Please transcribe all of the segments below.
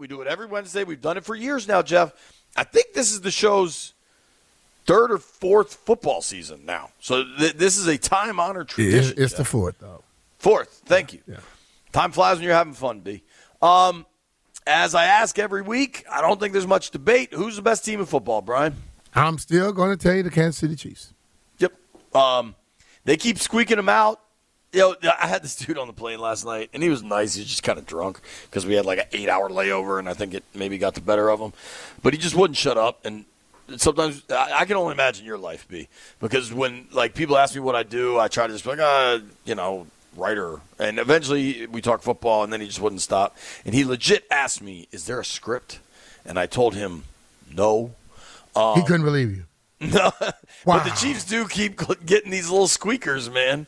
We do it every Wednesday. We've done it for years now, Jeff. I think this is the show's third or fourth football season now. So this is a time-honored tradition. It's the fourth, though. Fourth. Thank you. Yeah. Time flies when you're having fun, B. As I ask every week, I don't think there's much debate. Who's the best team in football, Brian? I'm still going to tell you the Kansas City Chiefs. Yep. They keep squeaking them out. I had this dude on the plane last night, and he was nice. He was just kind of drunk because we had like an 8-hour layover, and I think it maybe got the better of him. But he just wouldn't shut up. And sometimes I can only imagine your life, B, because when like people ask me what I do, I try to just be like, writer. And eventually we talk football, and then he just wouldn't stop. And he legit asked me, is there a script? And I told him, no. He couldn't believe you. No, wow. But the Chiefs do keep getting these little squeakers, man.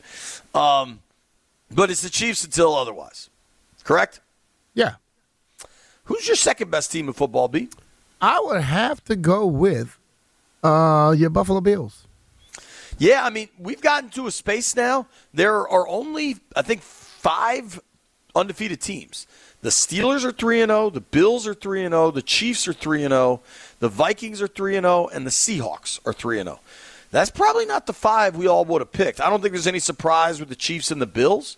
But it's the Chiefs until otherwise. Correct? Yeah. Who's your second best team in football, B? I would have to go with your Buffalo Bills. Yeah, I mean, we've gotten to a space now. There are only, I think, 5 undefeated teams. The Steelers are 3-0, the Bills are 3-0, the Chiefs are 3-0, the Vikings are 3-0, and the Seahawks are 3-0. That's probably not the 5 we all would have picked. I don't think there's any surprise with the Chiefs and the Bills,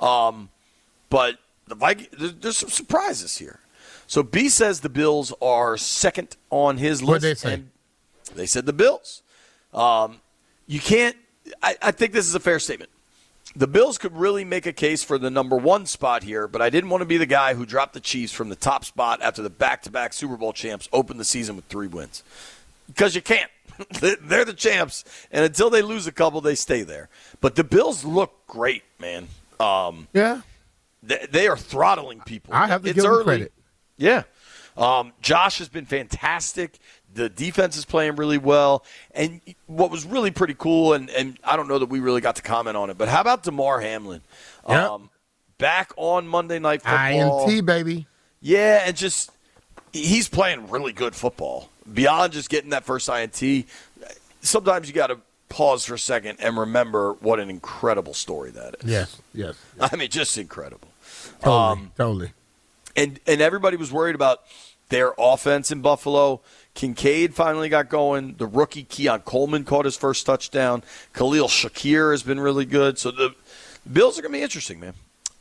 but the Vikings, there's some surprises here. So B says the Bills are second on his list. What did they say? And they said the Bills. You can't. I think this is a fair statement. The Bills could really make a case for the number 1 spot here, but I didn't want to be the guy who dropped the Chiefs from the top spot after the back-to-back Super Bowl champs opened the season with 3 wins. Because you can't. They're the champs, and until they lose a couple, they stay there. But the Bills look great, man. Yeah. They are throttling people. I have to give them credit. Yeah. Josh has been fantastic. The defense is playing really well. And what was really pretty cool, and I don't know that we really got to comment on it, but how about DeMar Hamlin? Yep. Back on Monday Night Football. INT, baby. Yeah, and just he's playing really good football. Beyond just getting that first INT, sometimes you got to pause for a second and remember what an incredible story that is. Yes. I mean, just incredible. Totally. And everybody was worried about their offense in Buffalo. Kincaid finally got going. The rookie Keon Coleman caught his first touchdown. Khalil Shakir has been really good. So the Bills are going to be interesting, man.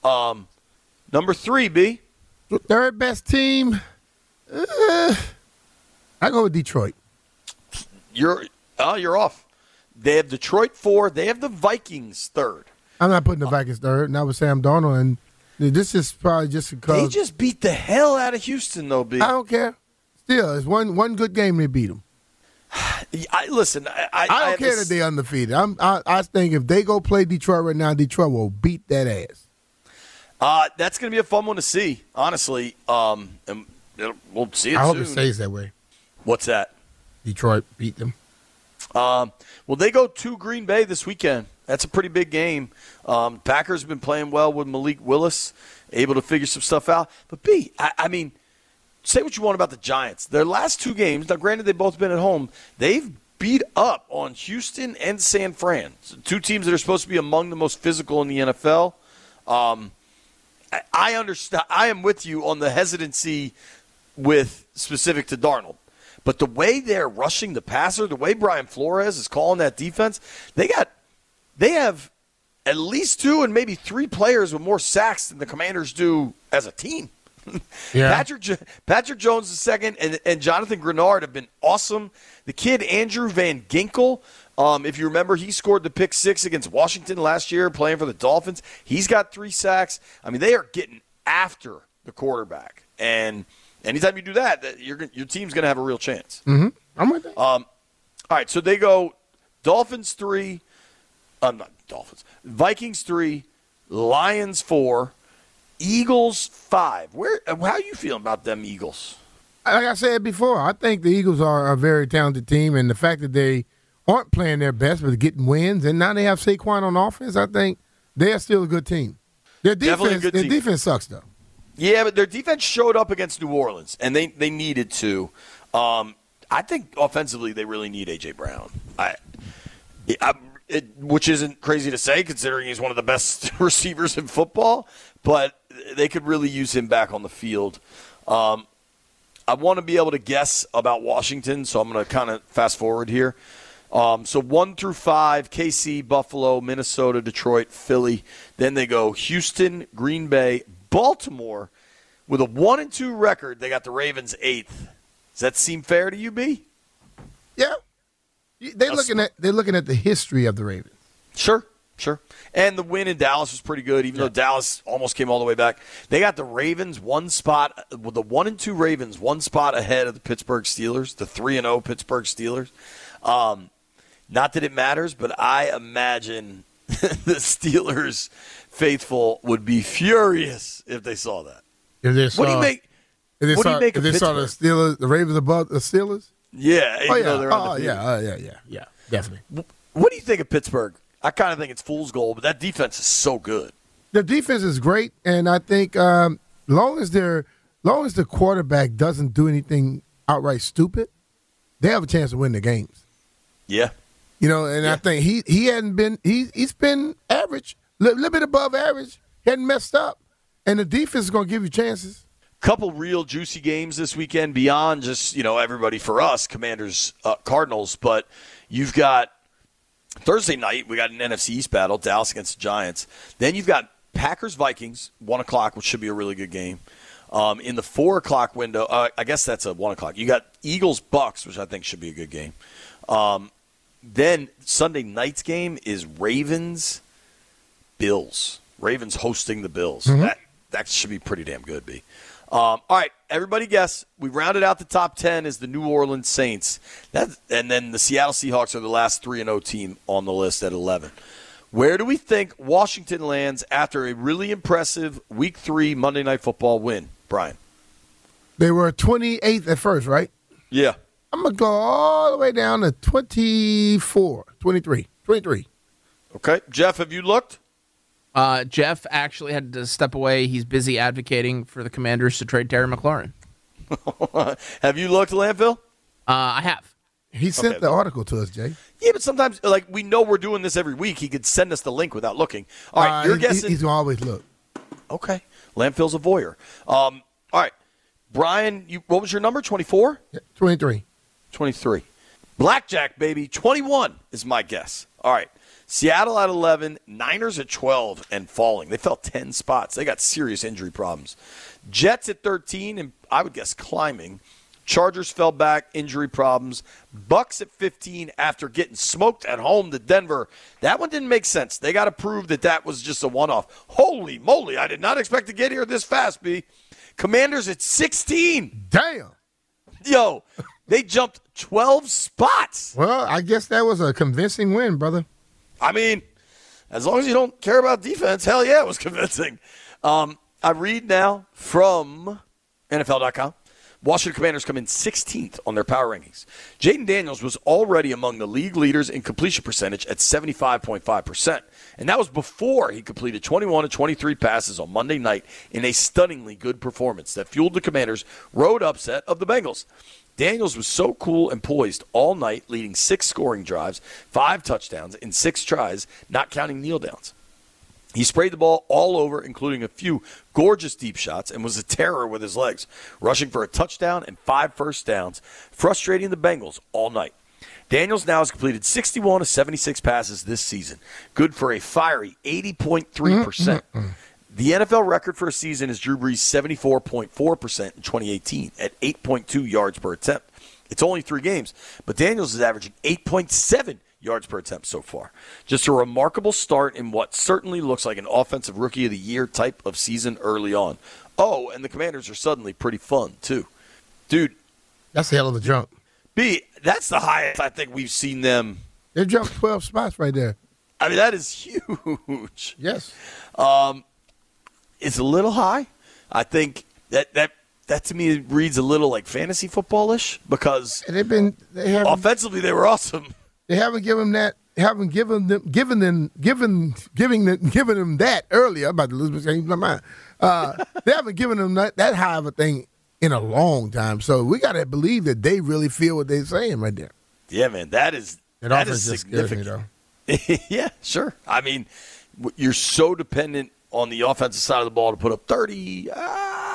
Number 3, B. The third best team, I go with Detroit. You're off. They have Detroit 4. They have the Vikings 3rd. I'm not putting the Vikings 3rd, not with Sam Darnold. And this is probably just because they just beat the hell out of Houston, though, B. I don't care. Still, it's one good game they beat them. I don't care that they're undefeated. I think if they go play Detroit right now, Detroit will beat that ass. That's going to be a fun one to see, honestly. And we'll see it soon. I hope it stays that way. What's that? Detroit beat them. Well, they go to Green Bay this weekend. That's a pretty big game. Packers have been playing well with Malik Willis, able to figure some stuff out. But, B, I mean, say what you want about the Giants. Their last 2 games, now granted they've both been at home, they've beat up on Houston and San Fran, 2 teams that are supposed to be among the most physical in the NFL. I understand. I am with you on the hesitancy with specific to Darnold. But the way they're rushing the passer, the way Brian Flores is calling that defense, they have at least 2 and maybe 3 players with more sacks than the Commanders do as a team. Yeah. Patrick Jones II and Jonathan Grenard have been awesome. The kid Andrew Van Ginkel, if you remember, he scored the pick 6 against Washington last year playing for the Dolphins. He's got 3 sacks. I mean, they are getting after the quarterback. And anytime you do that, your team's going to have a real chance. Mm-hmm. I'm with that. All right, so they go Dolphins 3. Not Dolphins. Vikings 3. Lions 4. Eagles 5. How are you feeling about them Eagles? Like I said before, I think the Eagles are a very talented team, and the fact that they aren't playing their best but getting wins, and now they have Saquon on offense, I think they are still a good team. Their defense sucks, though. Yeah, but their defense showed up against New Orleans, and they needed to. I think offensively they really need A.J. Brown. Which isn't crazy to say considering he's one of the best receivers in football, but they could really use him back on the field. I want to be able to guess about Washington, so I'm going to kind of fast forward here. So 1 through 5, KC, Buffalo, Minnesota, Detroit, Philly. Then they go Houston, Green Bay, Baltimore. With a 1-2 record, they got the Ravens 8th. Does that seem fair to you, B? Yeah. They're looking at the history of the Ravens. Sure. And the win in Dallas was pretty good, even though Dallas almost came all the way back. They got the Ravens one spot, with the 1-2 Ravens, one spot ahead of the Pittsburgh Steelers, the 3-0 Pittsburgh Steelers. Not that it matters, but I imagine the Steelers faithful would be furious if they saw that. What do you make? What do you make of If they saw the Ravens above the Steelers? Yeah. Yeah, definitely. What do you think of Pittsburgh? I kind of think it's fool's gold, but that defense is so good. The defense is great, and I think long as the quarterback doesn't do anything outright stupid, they have a chance to win the games. Yeah. I think he hadn't been he's been average, a little bit above average, hadn't messed up, and the defense is going to give you chances. Couple real juicy games this weekend beyond just, everybody for us, Commanders, Cardinals, but you've got Thursday night, we got an NFC East battle, Dallas against the Giants. Then you've got Packers-Vikings, 1 o'clock, which should be a really good game. In the 4 o'clock window, I guess that's a 1 o'clock. You got Eagles-Bucks, which I think should be a good game. Then Sunday night's game is Ravens-Bills. Ravens hosting the Bills. Mm-hmm. That should be pretty damn good, B. All right, everybody guess. We rounded out the top 10 as the New Orleans Saints. And then the Seattle Seahawks are the last 3-0 team on the list at 11. Where do we think Washington lands after a really impressive Week 3 Monday Night Football win, Brian? They were 28th at first, right? Yeah. I'm going to go all the way down to 23. Okay. Jeff, have you looked? Jeff actually had to step away. He's busy advocating for the Commanders to trade Terry McLaurin. Have you looked, Landfill? I have. He sent the article to us, Jay. Yeah, but sometimes, we know we're doing this every week. He could send us the link without looking. All right, you're guessing. He's going to always look. Okay. Landfill's a voyeur. All right. Brian, what was your number, 24? Yeah, 23. 23. Blackjack, baby. 21 is my guess. All right. Seattle at 11, Niners at 12 and falling. They fell 10 spots. They got serious injury problems. Jets at 13 and I would guess climbing. Chargers fell back, injury problems. Bucks at 15 after getting smoked at home to Denver. That one didn't make sense. They got to prove that was just a one-off. Holy moly, I did not expect to get here this fast, B. Commanders at 16. Damn. Yo, they jumped 12 spots. Well, I guess that was a convincing win, brother. I mean, as long as you don't care about defense, hell yeah, it was convincing. I read now from NFL.com. Washington Commanders come in 16th on their power rankings. Jaden Daniels was already among the league leaders in completion percentage at 75.5%. And that was before he completed 21 of 23 passes on Monday night in a stunningly good performance that fueled the Commanders' road upset of the Bengals. Daniels was so cool and poised all night, leading 6 scoring drives, 5 touchdowns, in 6 tries, not counting kneel downs. He sprayed the ball all over, including a few gorgeous deep shots, and was a terror with his legs, rushing for a touchdown and 5 first downs, frustrating the Bengals all night. Daniels now has completed 61 of 76 passes this season, good for a fiery 80.3%. The NFL record for a season is Drew Brees' 74.4% in 2018 at 8.2 yards per attempt. It's only 3 games, but Daniels is averaging 8.7 yards per attempt so far. Just a remarkable start in what certainly looks like an offensive rookie of the year type of season early on. Oh, and the Commanders are suddenly pretty fun, too. Dude. That's a hell of a jump. B, that's the highest I think we've seen them. They jumped 12 spots right there. I mean, that is huge. Yes. It's a little high. I think that to me reads a little like fantasy football-ish because offensively they were awesome. They haven't given them that earlier. I'm about to lose my mind. They haven't given them that high of a thing in a long time. So we got to believe that they really feel what they're saying right there. Yeah, man, that is significant. Yeah, sure. I mean, you're so dependent on the offensive side of the ball to put up 30.